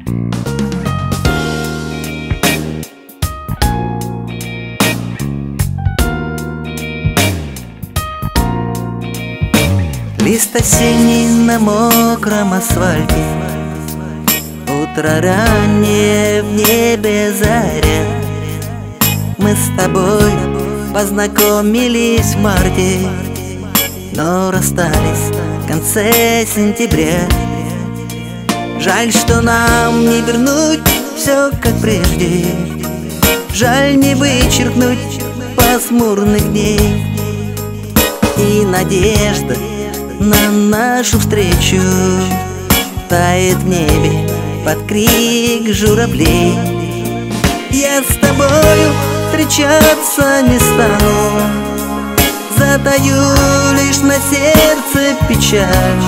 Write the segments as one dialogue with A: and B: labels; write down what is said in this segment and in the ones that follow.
A: Лист осенний на мокром асфальте, утро раннее, в небе заря. Мы с тобой познакомились в марте, но расстались в конце сентября. Жаль, что нам не вернуть все как прежде, жаль не вычеркнуть пасмурных дней. И надежда на нашу встречу тает в небе под крик журавлей. Я с тобою встречаться не стану, затаю лишь на сердце печаль,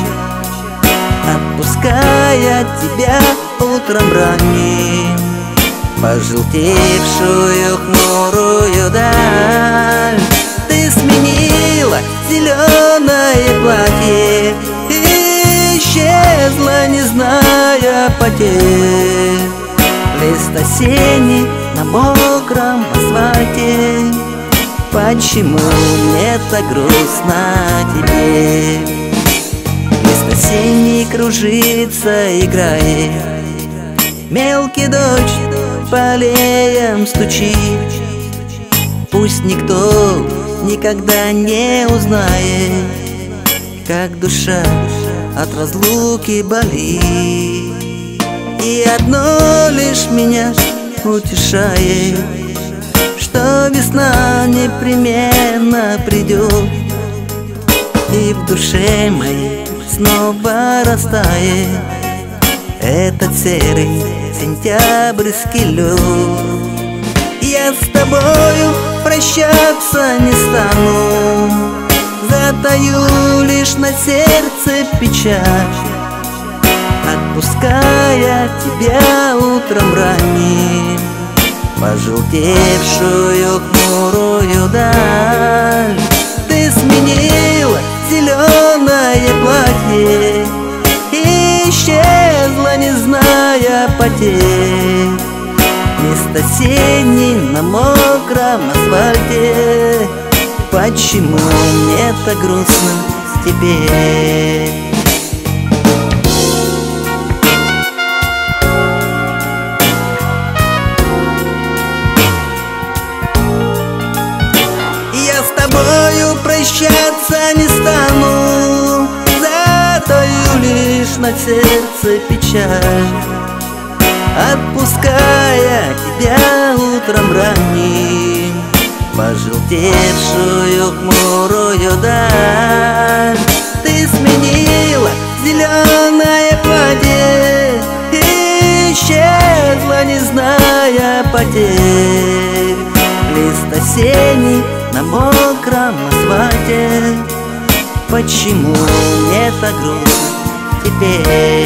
A: отпуская тебя утром ранним, пожелтевшую хмурую даль. Ты сменила зеленое платье и исчезла, не зная потерь. Лист осенний на мокром асфальте, почему мне так грустно теперь? Лист осенний кружится, играет, мелкий дождь по аллеям стучит. Пусть никто никогда не узнает, как душа от разлуки болит. И одно лишь меня утешает, что весна непременно придет, и в душе моей снова растает этот серый сентябрьский лед. Я с тобою прощаться не стану, затаю лишь на сердце печаль, отпуская тебя утром ранним, пожелтевшую хмурую даль. Ты сменила зеленое платье и исчезла, не зная потерь. Лист осенний на мокром асфальте, почему мне так грустно теперь? Я с тобою прощаться не стану, затаю лишь на сердце печаль, отпуская тебя утром ранним, пожелтевшую хмурую даль. Ты сменила зеленое платье и исчезла, не зная потерь. Лист осенний на мокром асфальте, почему мне так грустно теперь?